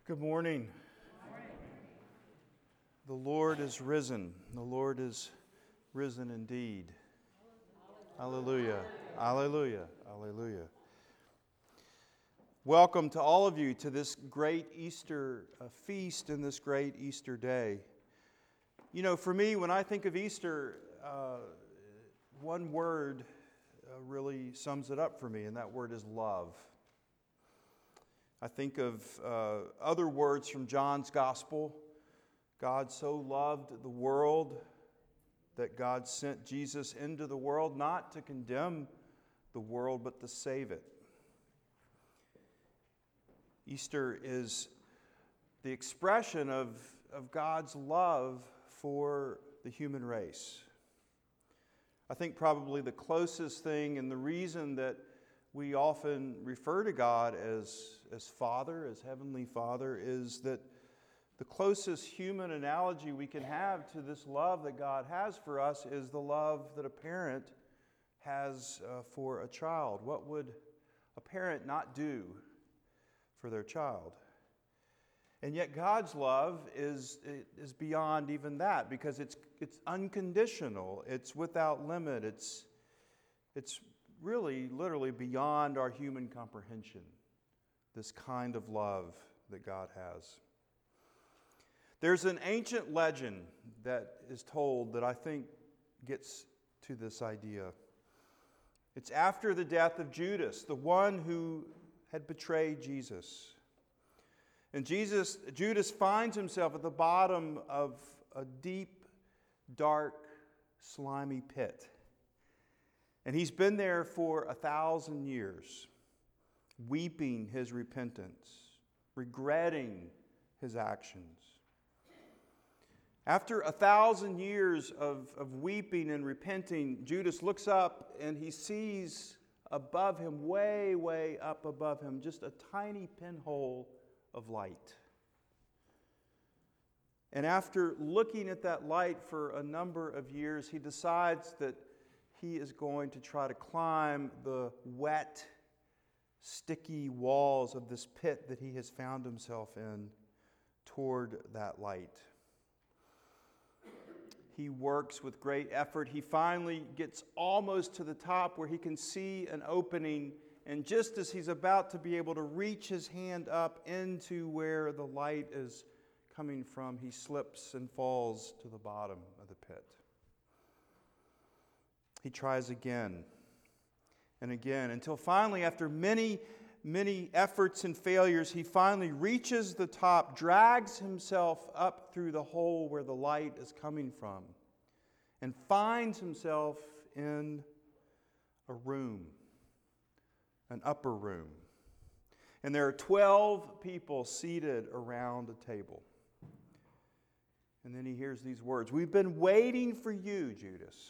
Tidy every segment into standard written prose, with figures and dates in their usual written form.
Good morning. The Lord is risen. The Lord is risen indeed. Hallelujah. Hallelujah. Hallelujah. Welcome to all of you to this great Easter feast and this great Easter day. You know, for me, when I think of Easter, one word really sums it up for me, and that word is love. I think of other words from John's Gospel. God so loved the world that God sent Jesus into the world, not to condemn the world, but to save it. Easter is the expression of God's love for the human race. I think probably the closest thing and the reason that we often refer to God as Father, as Heavenly Father, is that the closest human analogy we can have to this love that God has for us is the love that a parent has for a child. What would a parent not do for their child? And yet God's love is beyond even that, because it's unconditional, it's without limit, it's really, literally beyond our human comprehension, this kind of love that God has. There's an ancient legend that is told that I think gets to this idea. It's after the death of Judas, the one who had betrayed Jesus. And Judas finds himself at the bottom of a deep, dark, slimy pit. And he's been there for 1,000 years, weeping his repentance, regretting his actions. After 1,000 years of weeping and repenting, Judas looks up and he sees above him, way, way up above him, just a tiny pinhole of light. And after looking at that light for a number of years, he decides that he is going to try to climb the wet, sticky walls of this pit that he has found himself in toward that light. He works with great effort. He finally gets almost to the top where he can see an opening, and just as he's about to be able to reach his hand up into where the light is coming from, he slips and falls to the bottom of the pit. He tries again and again until finally, after many, many efforts and failures, he finally reaches the top, drags himself up through the hole where the light is coming from, and finds himself in a room, an upper room. And there are 12 people seated around a table. And then he hears these words, "We've been waiting for you, Judas."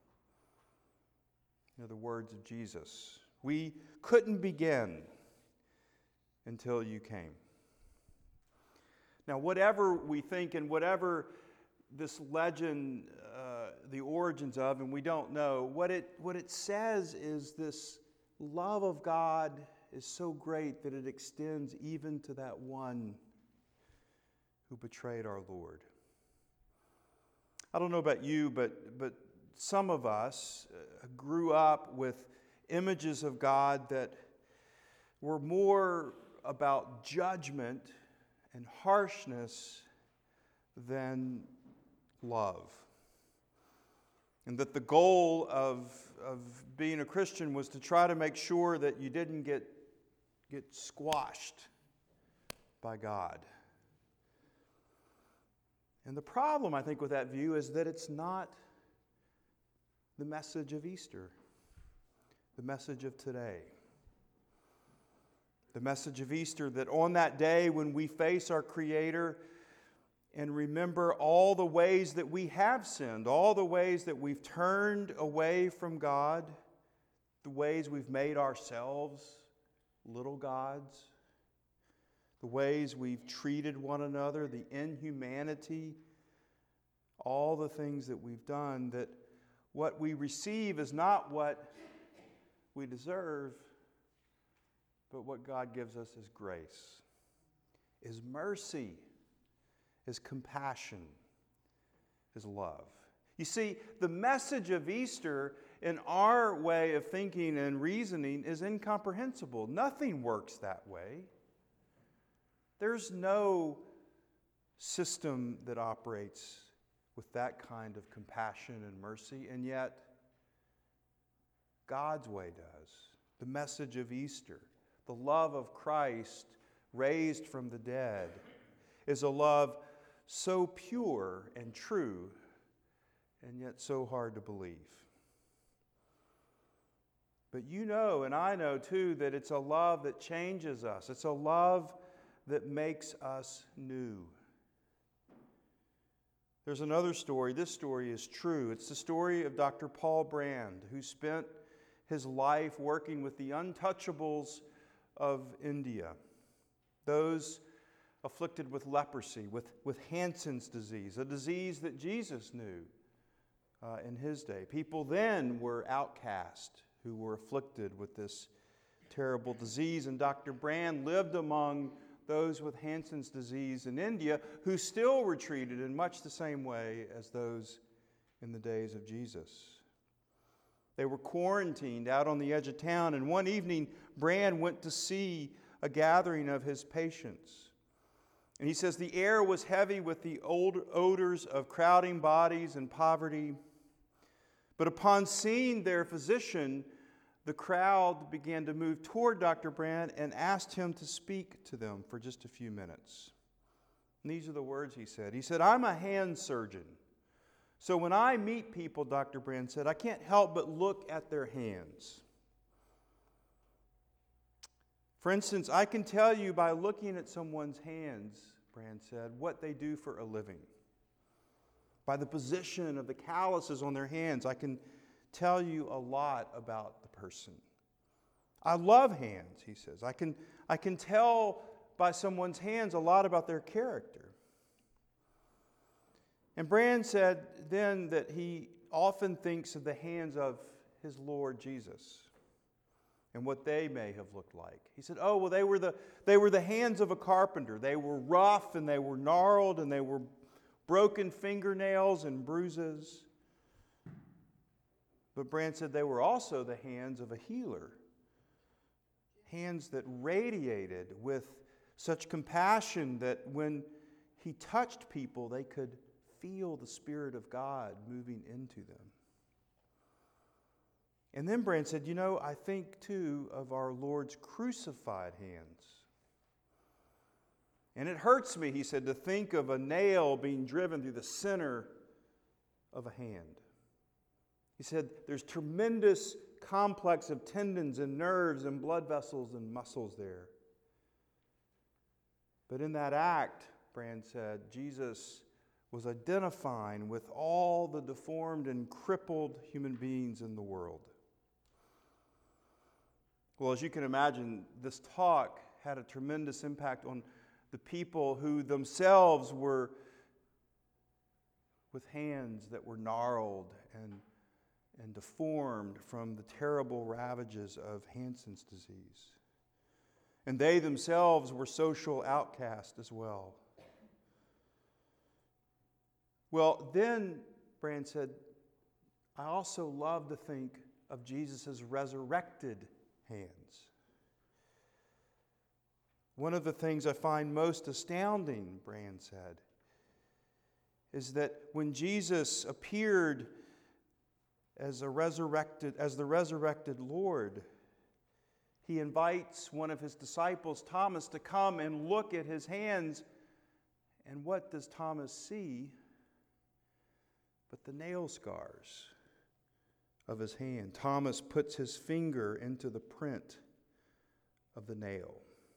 You know, the words of Jesus. "We couldn't begin until you came." Now, whatever we think and whatever this legend, the origins of, and we don't know, what it says is this love of God is so great that it extends even to that one who betrayed our Lord. I don't know about you, but some of us grew up with images of God that were more about judgment and harshness than love. And that the goal of being a Christian was to try to make sure that you didn't get squashed by God. And the problem, I think, with that view is that it's not the message of Easter, the message of today. The message of Easter, that on that day when we face our Creator and remember all the ways that we have sinned, all the ways that we've turned away from God, the ways we've made ourselves little gods, the ways we've treated one another, the inhumanity, all the things that we've done, that what we receive is not what we deserve, but what God gives us is grace. is mercy, is compassion, is love. You see, the message of Easter in our way of thinking and reasoning is incomprehensible. Nothing works that way. There's no system that operates with that kind of compassion and mercy, and yet God's way does. The message of Easter, the love of Christ raised from the dead, is a love so pure and true, and yet so hard to believe. But you know, and I know too, that it's a love that changes us. It's a love that makes us new. There's another story. This story is true. It's the story of Dr. Paul Brand, who spent his life working with the untouchables of India, those afflicted with leprosy, with Hansen's disease, a disease that Jesus knew in his day. People then were outcast who were afflicted with this terrible disease, and Dr. Brand lived among those with Hansen's disease in India who still were treated in much the same way as those in the days of Jesus. They were quarantined out on the edge of town, and one evening Brand went to see a gathering of his patients. And he says the air was heavy with the old odors of crowding bodies and poverty. But upon seeing their physician, the crowd began to move toward Dr. Brand and asked him to speak to them for just a few minutes. And these are the words he said. He said, "I'm a hand surgeon. So when I meet people," Dr. Brand said, "I can't help but look at their hands. For instance, I can tell you by looking at someone's hands," Brand said, "what they do for a living. By the position of the calluses on their hands, I can tell you a lot about the person. I love hands," he says. I can tell by someone's hands a lot about their character." And Brand said then that he often thinks of the hands of his Lord Jesus and what they may have looked like. He said, "Oh, well, they were the hands of a carpenter. They were rough and they were gnarled and they were broken fingernails and bruises." But Brand said they were also the hands of a healer. Hands that radiated with such compassion that when he touched people, they could feel the Spirit of God moving into them. And then Brand said, I think too of our Lord's crucified hands. And it hurts me, he said, to think of a nail being driven through the center of a hand. He said, there's tremendous complex of tendons and nerves and blood vessels and muscles there. But in that act, Brand said, Jesus was identifying with all the deformed and crippled human beings in the world. Well, as you can imagine, this talk had a tremendous impact on the people who themselves were with hands that were gnarled and deformed from the terrible ravages of Hansen's disease. And they themselves were social outcasts as well. Well, then, Brand said, I also love to think of Jesus' resurrected hands. One of the things I find most astounding, Brand said, is that when Jesus appeared as the resurrected Lord, he invites one of his disciples, Thomas, to come and look at his hands. And what does Thomas see but the nail scars of his hand? Thomas puts his finger into the print of the nail.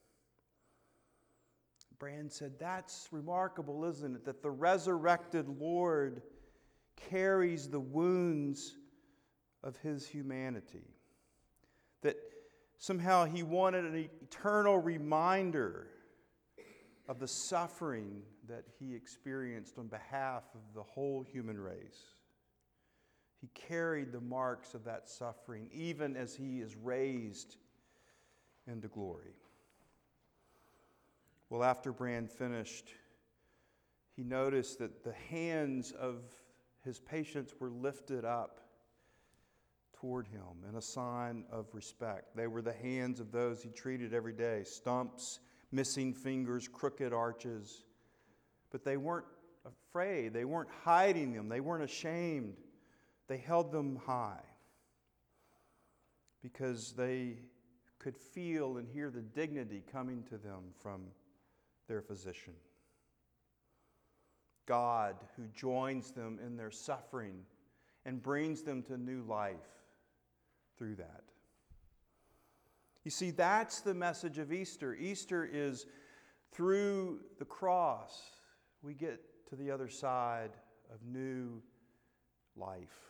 Brand said, that's remarkable, isn't it? That the resurrected Lord carries the wounds of his humanity. That somehow he wanted an eternal reminder of the suffering that he experienced on behalf of the whole human race. He carried the marks of that suffering even as he is raised into glory. Well, after Brand finished, he noticed that the hands of his patients were lifted up toward him in a sign of respect. They were the hands of those he treated every day, stumps, missing fingers, crooked arches. But they weren't afraid. They weren't hiding them. They weren't ashamed. They held them high because they could feel and hear the dignity coming to them from their physician. God, who joins them in their suffering and brings them to new life through that. You see, that's the message of Easter. Easter is through the cross, we get to the other side of new life.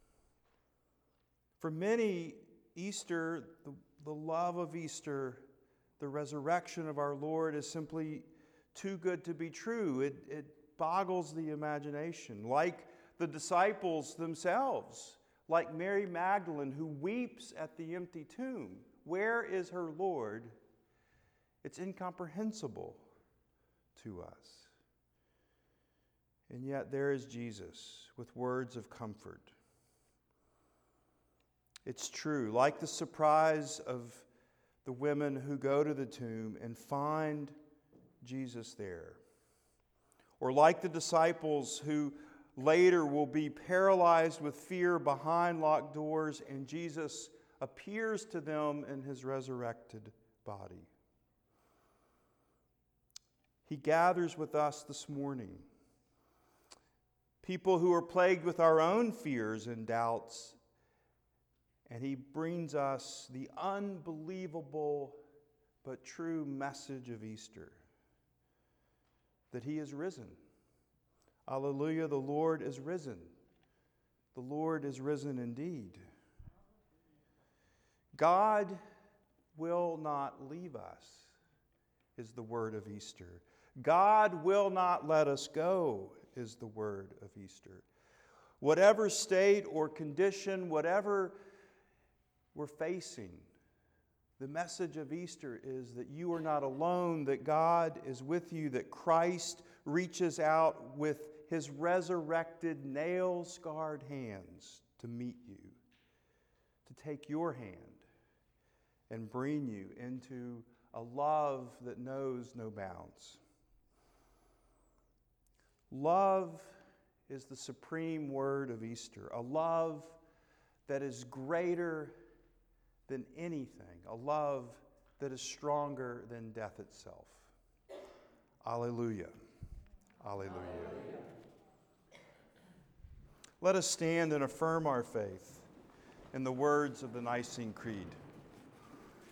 For many, Easter, the love of Easter, the resurrection of our Lord is simply too good to be true. It boggles the imagination, like the disciples themselves, like Mary Magdalene, who weeps at the empty tomb. Where is her Lord? It's incomprehensible to us. And yet there is Jesus with words of comfort. It's true, like the surprise of the women who go to the tomb and find Jesus there. Or like the disciples who later will be paralyzed with fear behind locked doors, and Jesus appears to them in his resurrected body. He gathers with us this morning, people who are plagued with our own fears and doubts, and he brings us the unbelievable but true message of Easter, that he is risen. Alleluia, the Lord is risen. The Lord is risen indeed. God will not leave us, is the word of Easter. God will not let us go, is the word of Easter. Whatever state or condition, whatever we're facing, the message of Easter is that you are not alone, that God is with you, that Christ reaches out with his resurrected, nail-scarred hands to meet you, to take your hand and bring you into a love that knows no bounds. Love is the supreme word of Easter, a love that is greater than anything, a love that is stronger than death itself. Alleluia. Alleluia. Let us stand and affirm our faith in the words of the Nicene Creed.